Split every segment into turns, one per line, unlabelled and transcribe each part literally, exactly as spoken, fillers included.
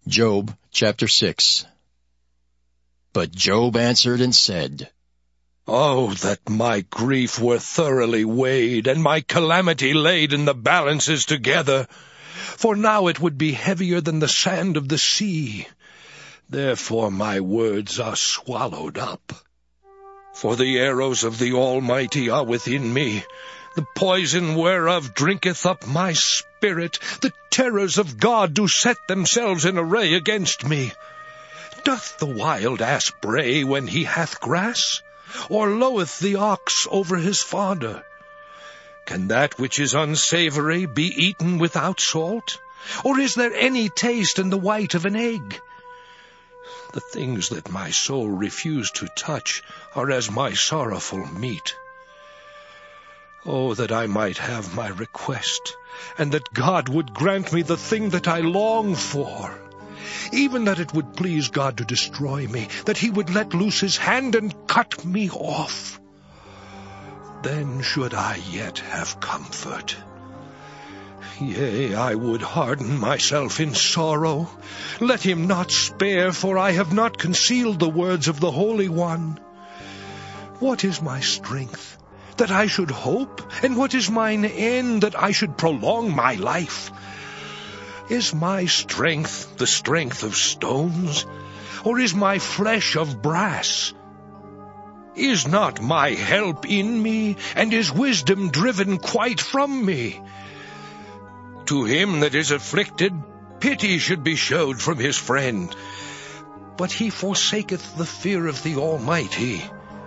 Job chapter six. But Job answered and said,
Oh, that my grief were thoroughly weighed, and my calamity laid in the balances together! For now it would be heavier than the sand of the sea. Therefore my words are swallowed up. For the arrows of the Almighty are within me, the poison whereof drinketh up my spirit. The terrors of God do set themselves in array against me. Doth the wild ass bray when he hath grass? Or loweth the ox over his fodder? Can that which is unsavory be eaten without salt? Or is there any taste in the white of an egg? The things that my soul refused to touch are as my sorrowful meat. Oh, that I might have my request, and that God would grant me the thing that I long for, even that it would please God to destroy me, that he would let loose his hand and cut me off. Then should I yet have comfort. Yea, I would harden myself in sorrow. Let him not spare, for I have not concealed the words of the Holy One. What is my strength, that I should hope? And what is mine end, that I should prolong my life? Is my strength the strength of stones, or is my flesh of brass? Is not my help in me, and is wisdom driven quite from me? To him that is afflicted, pity should be showed from his friend, but he forsaketh the fear of the Almighty.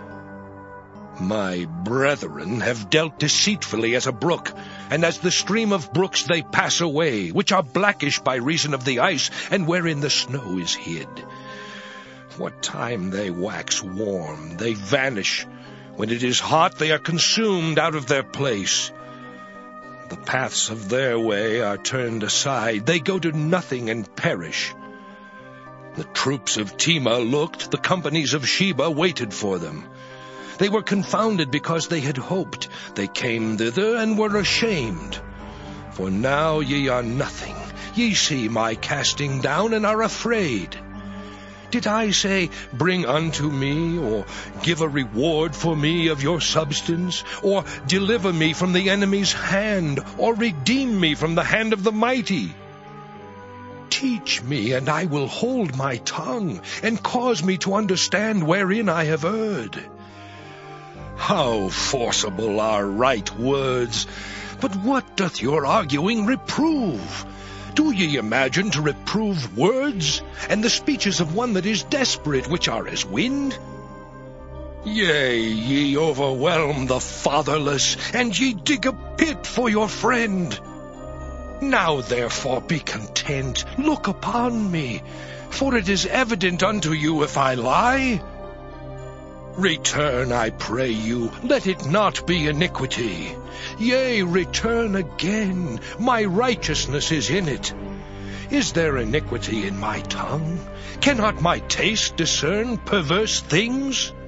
My brethren have dealt deceitfully as a brook, and as the stream of brooks they pass away, which are blackish by reason of the ice, and wherein the snow is hid. What time they wax warm, they vanish. When it is hot, they are consumed out of their place. The paths of their way are turned aside. They go to nothing and perish. The troops of Tema looked, the companies of Sheba waited for them. They were confounded because they had hoped. They came thither and were ashamed. For now ye are nothing. Ye see my casting down and are afraid. Did I say, Bring unto me, or give a reward for me of your substance, or deliver me from the enemy's hand, or redeem me from the hand of the mighty? Teach me, and I will hold my tongue, and cause me to understand wherein I have erred. How forcible are right words! But what doth your arguing reprove? Do ye imagine to reprove words, and the speeches of one that is desperate, which are as wind? Yea, ye overwhelm the fatherless, and ye dig a pit for your friend. Now therefore be content, look upon me, for it is evident unto you if I lie. Return, I pray you, let it not be iniquity. Yea, return again, my righteousness is in it. Is there iniquity in my tongue? Cannot my taste discern perverse things?